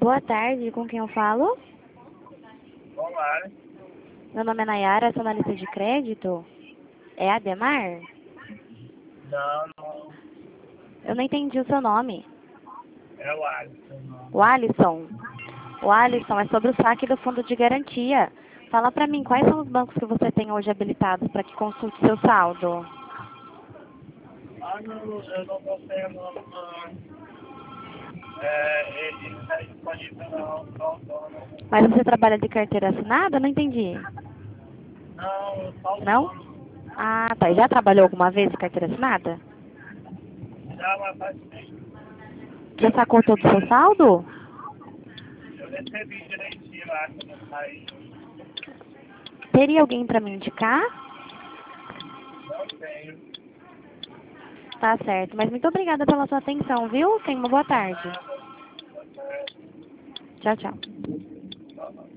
Boa tarde, com quem eu falo? Olá. Meu nome é Nayara, sou analista de crédito. É Ademar? Não, não. Eu não entendi o seu nome. É o Alisson. Não. O Alisson. O Alisson é sobre o saque do fundo de garantia. Fala pra mim, quais são os bancos que você tem hoje habilitados para que consulte seu saldo? Ah, não, eu não tô tendo. Ele não está disponível, não. Não. Mas você trabalha de carteira assinada? Não entendi. Não, só o Não? dono. Ah, tá. E já trabalhou alguma vez de carteira assinada? Já vai faz tempo. Já sacou todo o seu saldo? Eu recebi direitinho lá quando eu saí. Teria alguém para me indicar? Não tenho. Tá certo. Mas muito obrigada pela sua atenção, viu? Tenha uma boa tarde. Nada. Tchau, tchau.